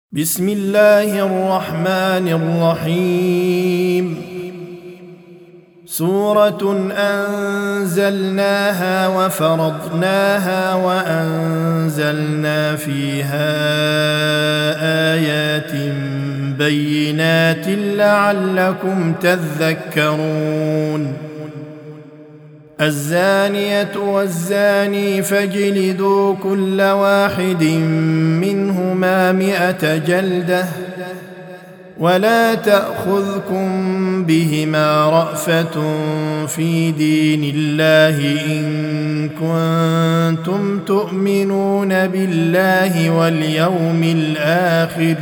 بسم الله الرحمن الرحيم. سورة أنزلناها وفرضناها وأنزلنا فيها آيات بينات لعلكم تذكرون. الزانية والزاني فاجلدوا كل واحد منهما 100 جلدة ولا تأخذكم بهما رأفة في دين الله إن كنتم تؤمنون بالله واليوم الآخر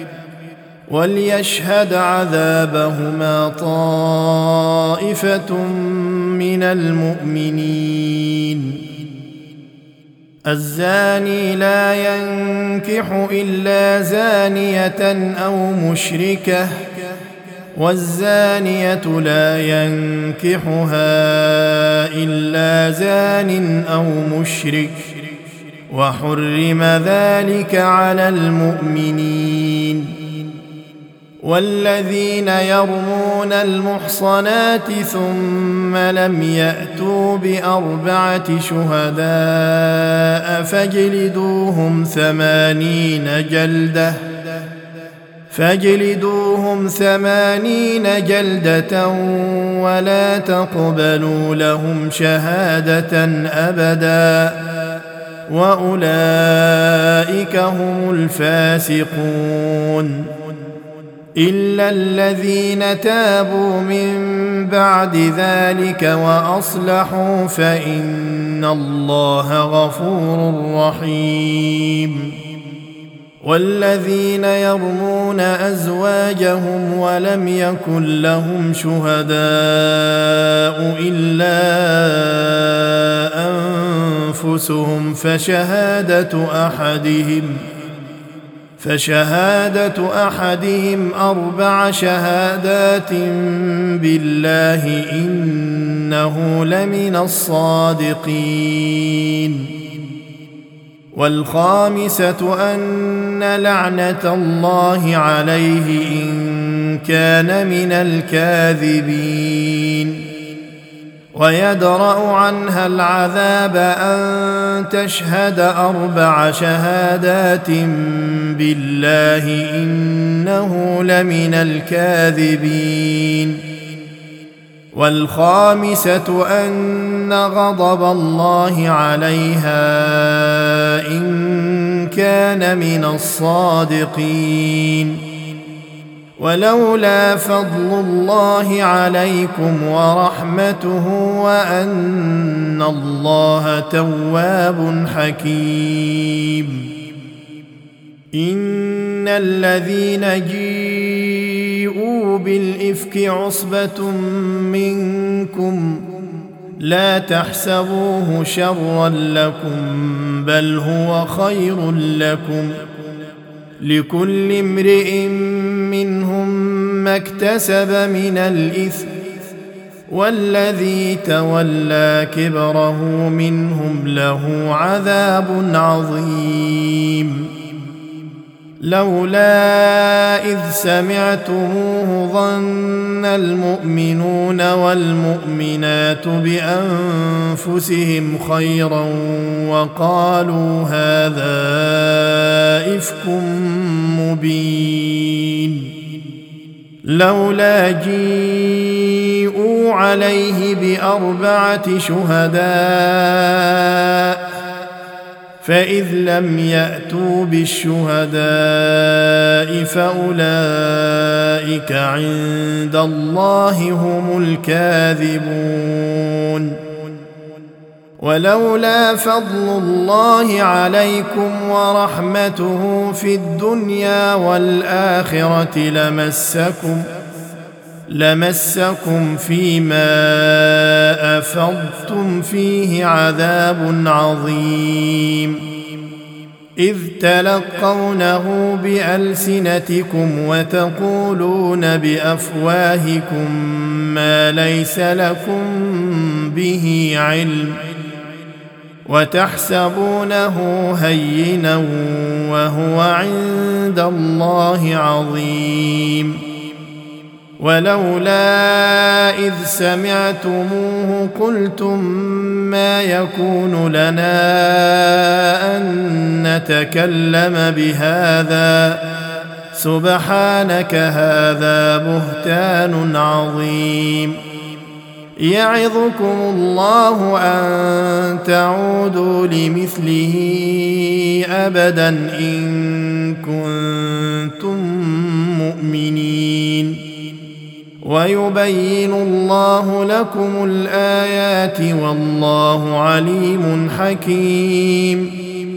وليشهد عذابهما طائفة من المؤمنين. الزاني لا ينكح إلا زانية أو مشركة والزانية لا ينكحها إلا زان أو مشرك وحرم ذلك على المؤمنين. والذين يرمون المحصنات ثم لم يأتوا ب4 شهداء فاجلدوهم 80 جلدة ولا تقبلوا لهم شهادة أبدا وأولئك هم الفاسقون. إلا الذين تابوا من بعد ذلك وأصلحوا فإن الله غفور رحيم. والذين يرمون أزواجهم ولم يكن لهم شهداء إلا أنفسهم فشهادة أحدهم 4 شهادات بالله إنه لمن الصادقين. والخامسة أن لعنة الله عليه إن كان من الكاذبين. ويدرأ عنها العذاب أن تشهد 4 شهادات بالله إنه لمن الكاذبين. والخامسة أن غضب الله عليها إن كان من الصادقين. ولولا فضل الله عليكم ورحمته وأن الله تواب حكيم. إن الذين جيءوا بالإفك عصبة منكم لا تحسبوه شرا لكم بل هو خير لكم لكل امرئ منهم ما اكتسب من الإثم والذي تولى كبره منهم له عذاب عظيم. لولا إذ سمعتموه ظن المؤمنون والمؤمنات بأنفسهم خيرا وقالوا هذا إفك مبين. لولا جيءوا عليه ب4 شهداء فإذ لم يأتوا بالشهداء فأولئك عند الله هم الكاذبون. ولولا فضل الله عليكم ورحمته في الدنيا والآخرة لمسكم فيما أفضتم فيه عذاب عظيم. إذ تلقونه بألسنتكم وتقولون بأفواهكم ما ليس لكم به علم وتحسبونه هينا وهو عند الله عظيم. ولولا إذ سمعتموه قلتم ما يكون لنا أن نتكلم بهذا سبحانك هذا بهتان عظيم. يعظكم الله أن تعودوا لمثله أبدا إن كنتم مؤمنين. ويبين الله لكم الآيات والله عليم حكيم.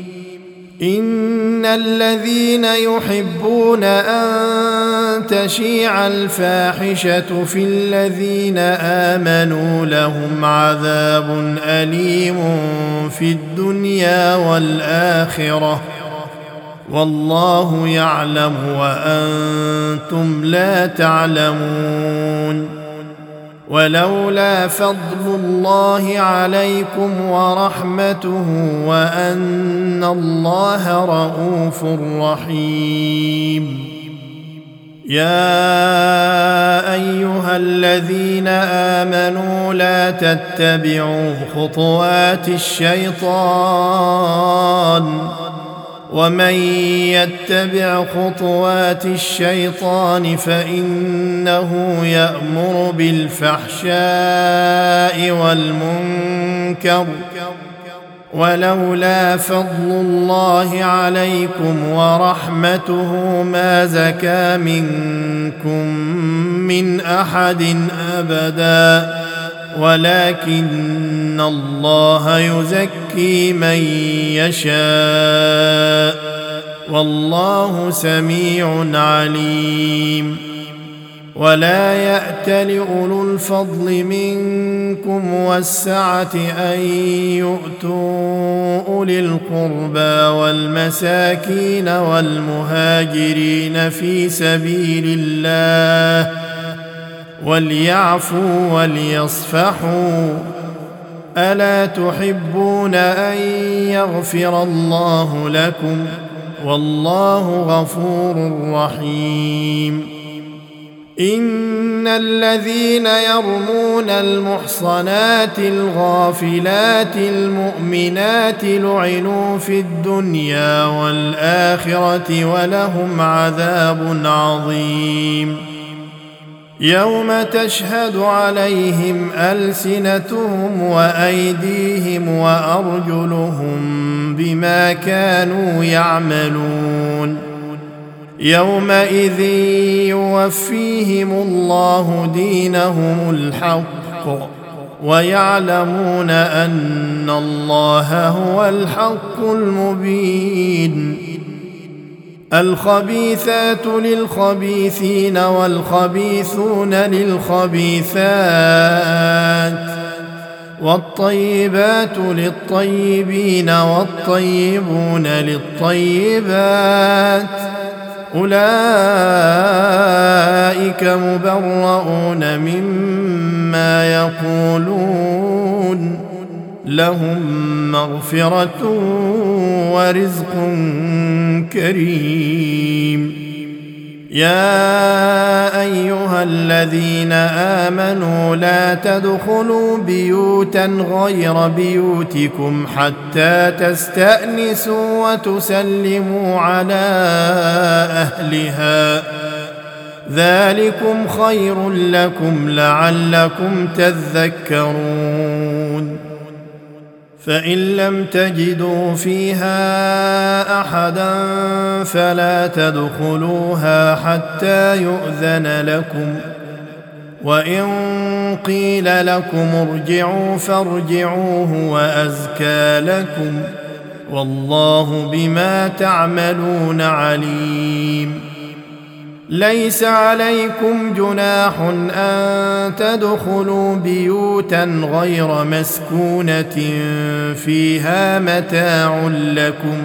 إن الذين يحبون أن تشيع الفاحشة في الذين آمنوا لهم عذاب أليم في الدنيا والآخرة والله يعلم وأنتم لا تعلمون. ولولا فضل الله عليكم ورحمته وأن الله رءوف رحيم. يا أيها الذين آمنوا لا تتبعوا خطوات الشيطان ومن يتبع خطوات الشيطان فإنه يأمر بالفحشاء والمنكر. ولولا فضل الله عليكم ورحمته ما زكى منكم من أحد أبدا ولكن الله يزكي من يشاء والله سميع عليم. ولا يأتل أولو الفضل منكم والسعة أن يؤتوا أولي القربى والمساكين والمهاجرين في سبيل الله وليعفوا وليصفحوا ألا تحبون أن يغفر الله لكم والله غفور رحيم. إن الذين يرمون المحصنات الغافلات المؤمنات لعنوا في الدنيا والآخرة ولهم عذاب عظيم. يوم تشهد عليهم ألسنتهم وأيديهم وأرجلهم بما كانوا يعملون. يومئذ يوفيهم الله دينهم الحق ويعلمون أن الله هو الحق المبين. الخبيثات للخبيثين والخبيثون للخبيثات والطيبات للطيبين والطيبون للطيبات أولئك مبرؤون مما يقولون لهم مغفرة ورزق كريم. يا أيها الذين آمنوا لا تدخلوا بيوتا غير بيوتكم حتى تستأنسوا وتسلموا على أهلها ذلكم خير لكم لعلكم تذكرون. فإن لم تجدوا فيها أحدا فلا تدخلوها حتى يؤذن لكم وإن قيل لكم ارجعوا فارجعوه وأزكى لكم والله بما تعملون عليم. ليس عليكم جناح أن تدخلوا بيوتا غير مسكونة فيها متاع لكم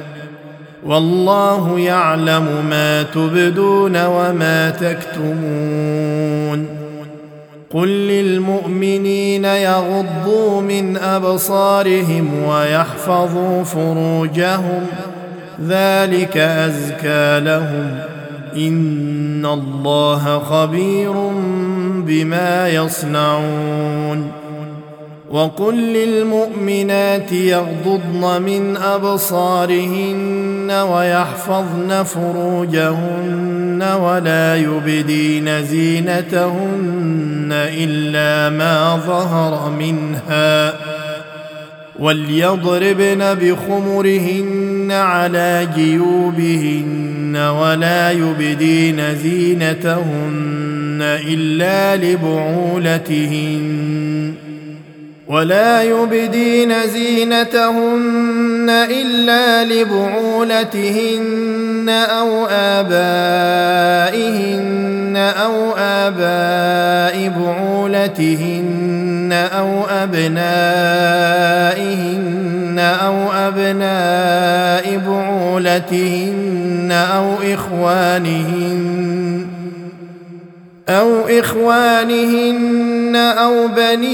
والله يعلم ما تبدون وما تكتمون. قل للمؤمنين يغضوا من أبصارهم ويحفظوا فروجهم ذلك أزكى لهم إن الله خبير بما يصنعون وقل للمؤمنات يغضضن من أبصارهن ويحفظن فروجهن ولا يبدين زينتهن إلا ما ظهر منها وليضربن بخمرهن على جيوبهن ولا يبدين زينتهن إلا لبعولتهن أو آباء بعولتهن أو أبنائهن أو أبناء بعولتهن أو إخوانهن أو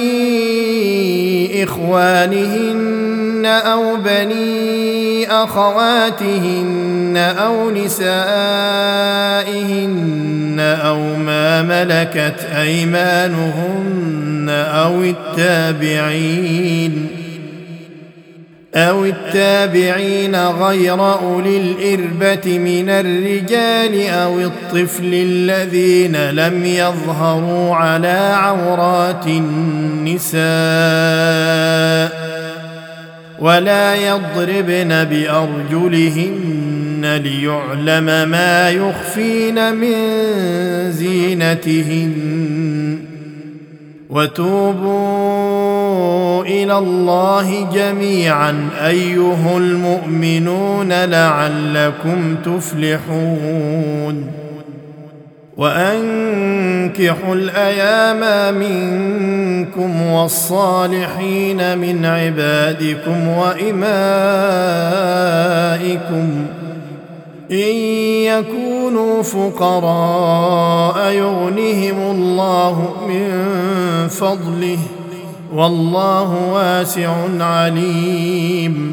بني إخوانهن أو بني أخواتهن أو نسائهن أو ما ملكت أيمانهن أو التابعين غير أولي الإربة من الرجال أو الطفل الذين لم يظهروا على عورات النساء ولا يضربن بأرجلهن ليعلم ما يخفين من زينتهن وتوبوا إلى الله جميعا أيها المؤمنون لعلكم تفلحون وأنكحوا الأيام منكم والصالحين من عبادكم وإمائكم إن يكونوا فقراء يغنهم الله من فضله والله واسع عليم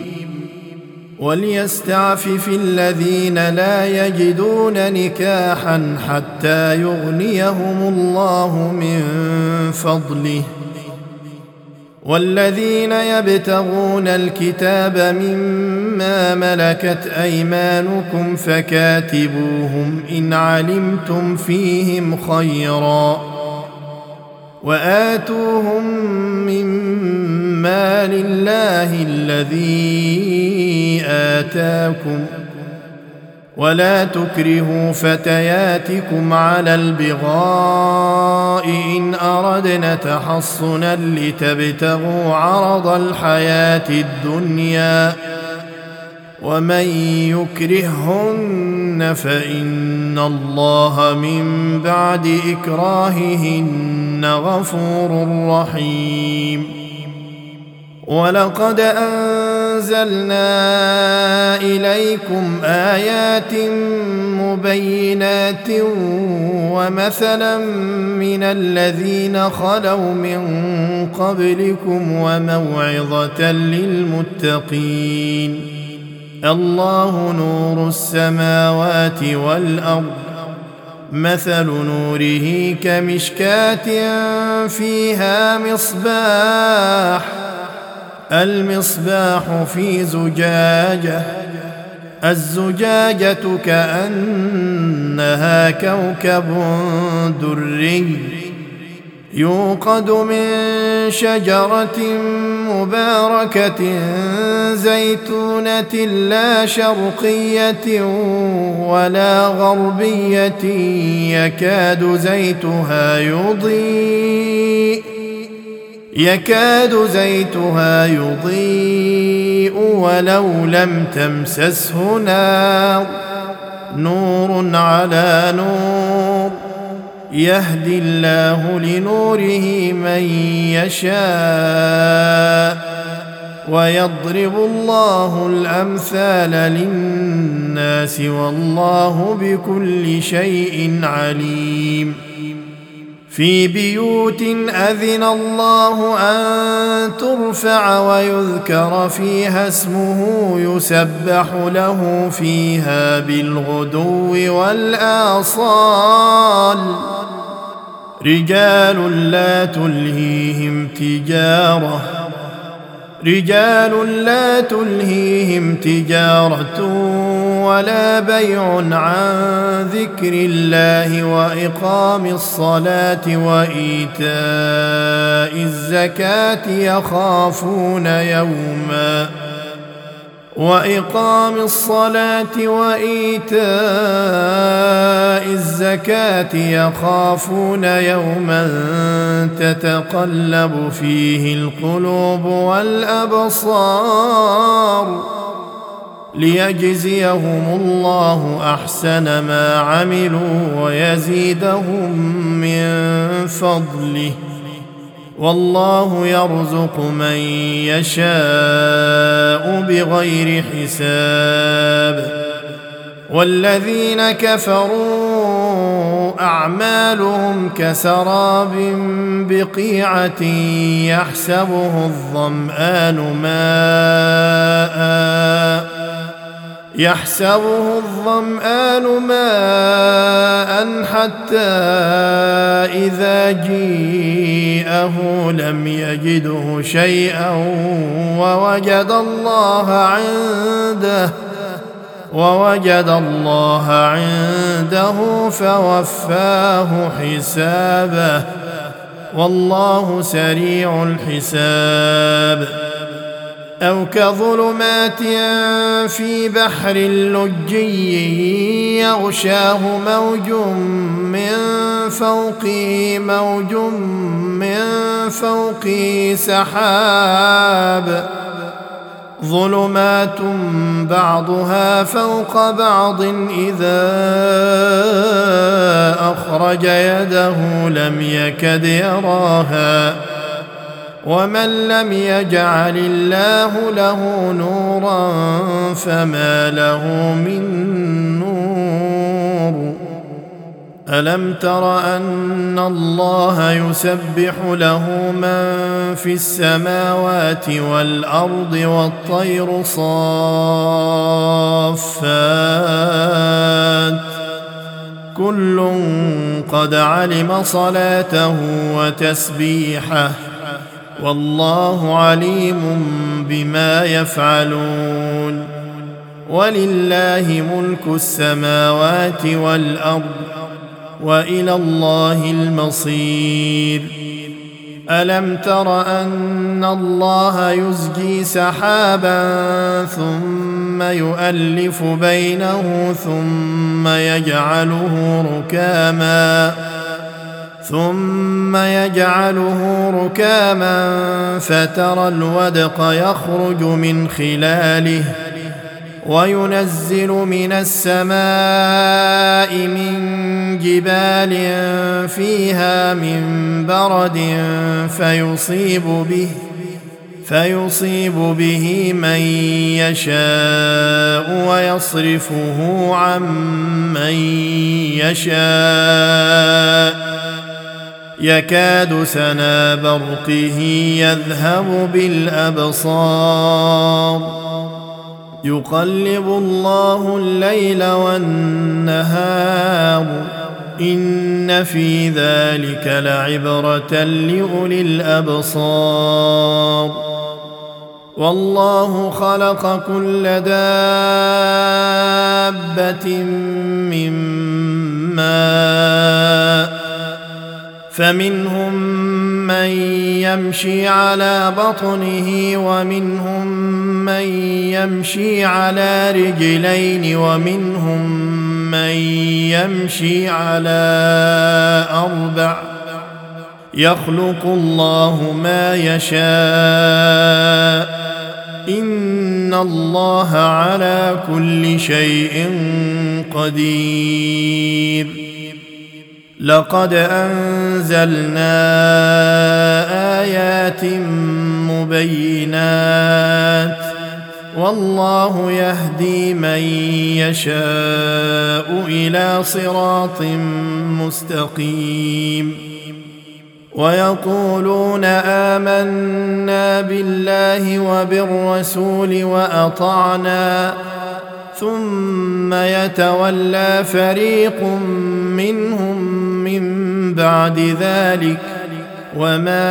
وليستعفف الذين لا يجدون نكاحا حتى يغنيهم الله من فضله والذين يبتغون الكتاب مما ملكت أيمانكم فكاتبوهم إن علمتم فيهم خيرا وآتوهم مما لله الذي آتاكم ولا تكرهوا فتياتكم على البغاء إن أردنا تحصنا لتبتغوا عرض الحياة الدنيا ومن يكرههن فإن الله من بعد إكراههن غفور رحيم ولقد أنزلنا إليكم آيات مبينات ومثلا من الذين خلوا من قبلكم وموعظة للمتقين الله نور السماوات والأرض مثل نوره كمشكاة فيها المصباح في زجاجة الزجاجة كأنها كوكب دري يوقد من شجرة مباركة زيتونة لا شرقية ولا غربية يكاد زيتها يضيء ولو لم تمسسه نار نور على نور يهدي الله لنوره من يشاء ويضرب الله الأمثال للناس والله بكل شيء عليم في بيوت أذن الله أن ترفع ويذكر فيها اسمه يسبح له فيها بالغدو والآصال رجال لا تلهيهم تجارة ولا بيع عن ذكر الله وإقام الصلاة وإيتاء الزكاة يخافون يوما تتقلب فيه القلوب والأبصار ليجزيهم الله أحسن ما عملوا ويزيدهم من فضله والله يرزق من يشاء بغير حساب. والذين كفروا أعمالهم كسراب بقيعة يحسبه الظمآن ماء حتى إذا جيءه لم يجده شيئا ووجد الله عنده فوفاه حسابه والله سريع الحساب. أو كظلمات في بحر لجي يغشاه موج من فوقه سحاب ظلمات بعضها فوق بعض إذا أخرج يده لم يكد يراها ومن لم يجعل الله له نورا فما له من نور. ألم تر أن الله يسبح له من في السماوات والأرض والطير صافات كل قد علم صلاته وتسبيحه والله عليم بما يفعلون. ولله ملك السماوات والأرض وإلى الله المصير. ألم تر أن الله يزجي سحابا ثم يؤلف بينه ثم يجعله ركاما فترى الودق يخرج من خلاله وينزل من السماء من جبال فيها من برد فيصيب به من يشاء ويصرفه عن من يشاء يكاد سنا برقه يذهب بالأبصار يقلب الله الليل والنهار إن في ذلك لعبرة لأولي الأبصار. والله خلق كل دابة من ماء فمنهم من يمشي على بطنه ومنهم من يمشي على رجلين ومنهم من يمشي على أربع يخلق الله ما يشاء إن الله على كل شيء قدير. لقد أنزلنا آيات مبينات والله يهدي من يشاء إلى صراط مستقيم. ويقولون آمنا بالله وبالرسول وأطعنا ثم يتولى فريق منهم من بعد ذلك وما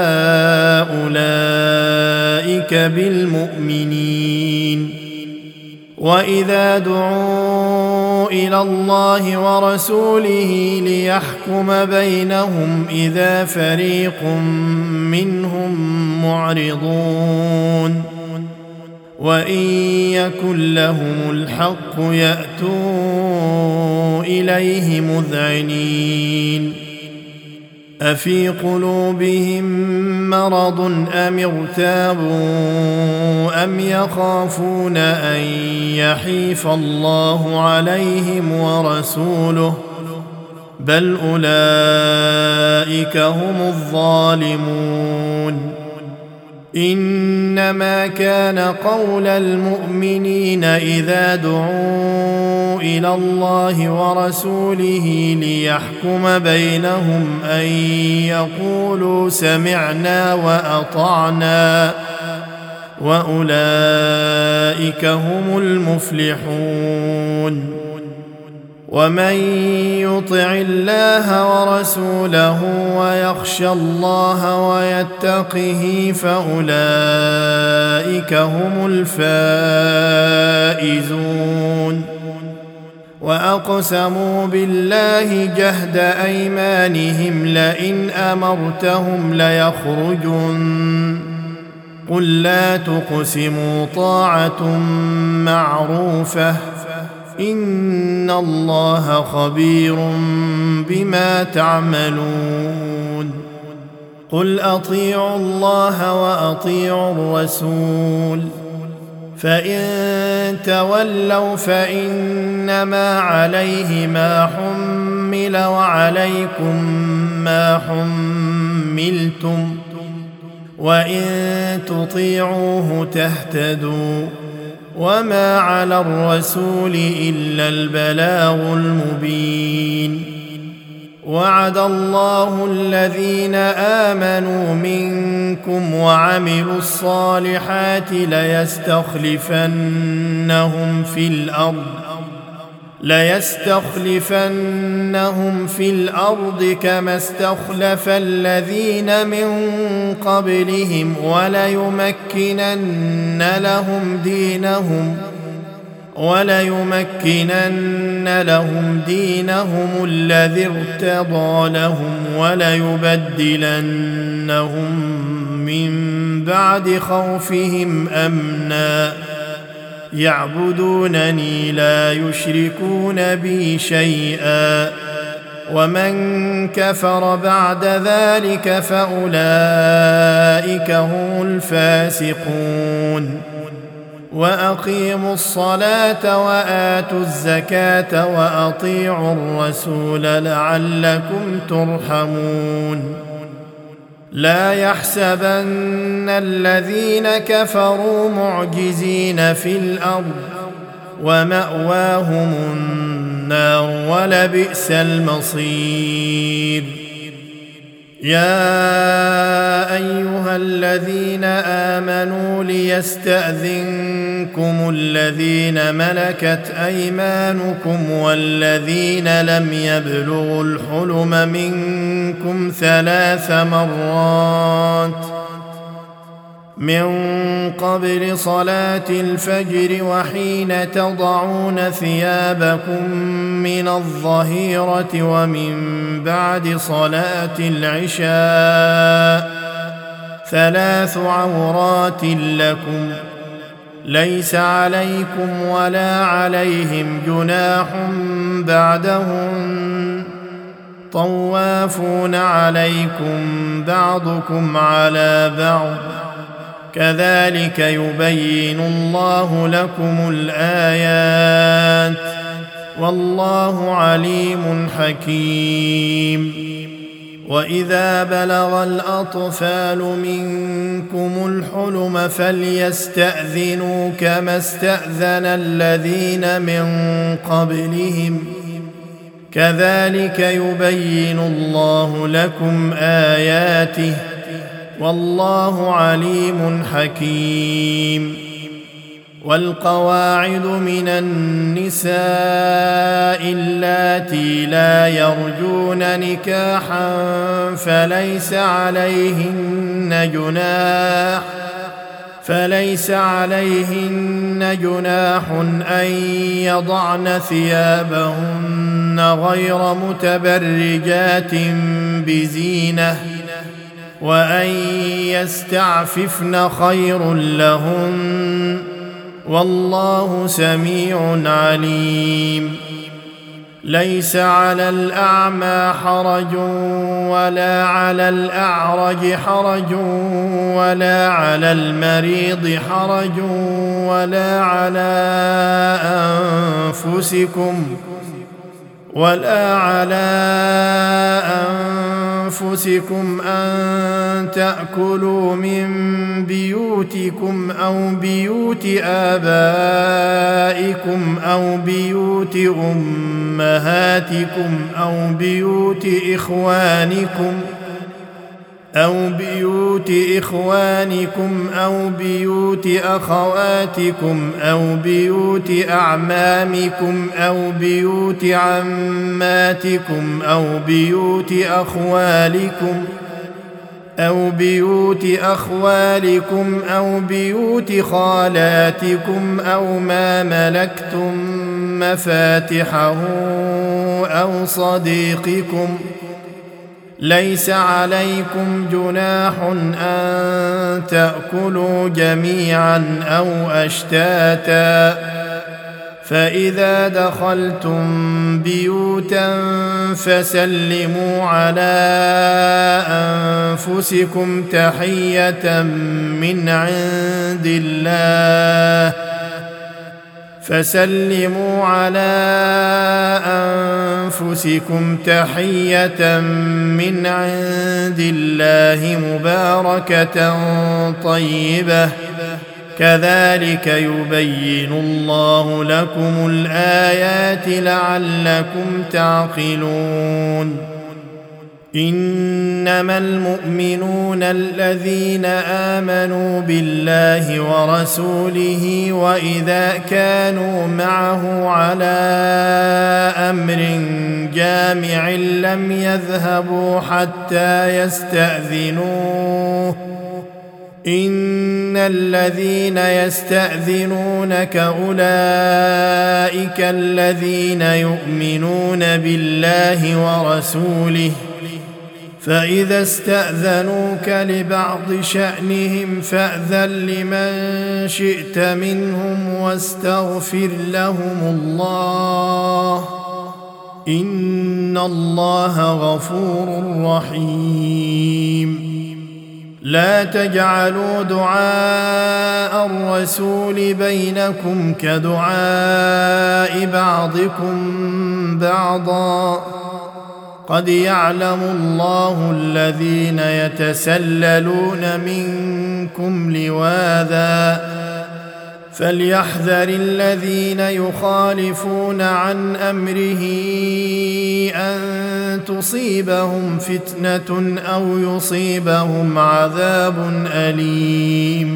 أولئك بالمؤمنين. وإذا دعوا إلى الله ورسوله ليحكم بينهم إذا فريق منهم معرضون وإن يكن لهم الحق يأتوا إليه مذعنين. أفي قلوبهم مرض أم ارتابوا أم يخافون أن يحيف الله عليهم ورسوله بل أولئك هم الظالمون. إنما كان قول المؤمنين إذا دعوا إلى الله ورسوله ليحكم بينهم أن يقولوا سمعنا وأطعنا وأولئك هم المفلحون. ومن يطع الله ورسوله ويخشى الله ويتقه فأولئك هم الفائزون. وأقسموا بالله جهد أيمانهم لئن أمرتهم ليخرجن قل لا تقسموا طاعة معروفة إن الله خبير بما تعملون. قل أطيعوا الله وأطيعوا الرسول فإن تولوا فإنما عليه ما حمل وعليكم ما حملتم وإن تطيعوه تهتدوا وما على الرسول إلا البلاغ المبين. وعد الله الذين آمنوا منكم وعملوا الصالحات ليستخلفنهم في الأرض كما استخلف الذين من قبلهم وليمكنن لهم دينهم الذي ارتضى لهم وليبدلنهم من بعد خوفهم أمنا يعبدونني لا يشركون بي شيئا ومن كفر بعد ذلك فأولئك هم الفاسقون. وأقيموا الصلاة وآتوا الزكاة وأطيعوا الرسول لعلكم ترحمون. لا يحسبن الذين كفروا معجزين في الأرض ومأواهم النار ولبئس المصير. يا أيها الذين آمنوا ليستأذنكم الذين ملكت أيمانكم والذين لم يبلغوا الحلم منكم 3 مرات من قبل صلاة الفجر وحين تضعون ثيابكم من الظهيرة ومن بعد صلاة العشاء 3 عورات لكم ليس عليكم ولا عليهم جناح بعدهن طوافون عليكم بعضكم على بعض كذلك يبين الله لكم الآيات والله عليم حكيم. وإذا بلغ الأطفال منكم الحلم فليستأذنوا كما استأذن الذين من قبلهم كذلك يبين الله لكم آياته والله عليم حكيم. والقواعد من النساء اللاتي لا يرجون نكاحا فليس عليهن جناح أن يضعن ثيابهن غير متبرجات بزينة وأن يستعففن خير لهن والله سميع عليم. ليس على الأعمى حرج ولا على الأعرج حرج ولا على المريض حرج ولا على أنفسكم أن تأكلوا من بيوتكم أو بيوت آبائكم أو بيوت أمهاتكم أو بيوت إخوانكم أو بيوت أخواتكم أو بيوت أعمامكم أو بيوت عماتكم أو بيوت أخوالكم أو بيوت خالاتكم أو ما ملكتم مفاتحه أو صديقكم. ليس عليكم جناح أن تأكلوا جميعا أو أشتاتا فإذا دخلتم بيوتا فسلموا على أنفسكم تحية من عند الله مباركة طيبة كذلك يبين الله لكم الآيات لعلكم تعقلون. إنما المؤمنون الذين آمنوا بالله ورسوله وإذا كانوا معه على أمر جامع لم يذهبوا حتى يستأذنوه. إن الذين يستأذنونك أولئك الذين يؤمنون بالله ورسوله فإذا استأذنوك لبعض شأنهم فأذن لمن شئت منهم واستغفر لهم الله إن الله غفور رحيم. لا تجعلوا دعاء الرسول بينكم كدعاء بعضكم بعضا قد يعلم الله الذين يتسللون منكم لواذا فليحذر الذين يخالفون عن أمره أن تصيبهم فتنة أو يصيبهم عذاب أليم.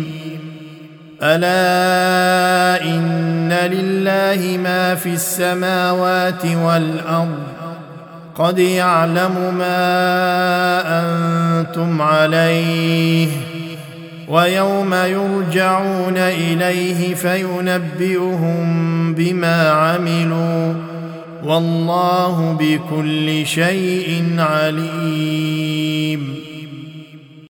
ألا إن لله ما في السماوات والأرض قد يعلم ما أنتم عليه ويوم يرجعون إليه فينبئهم بما عملوا والله بكل شيء عليم.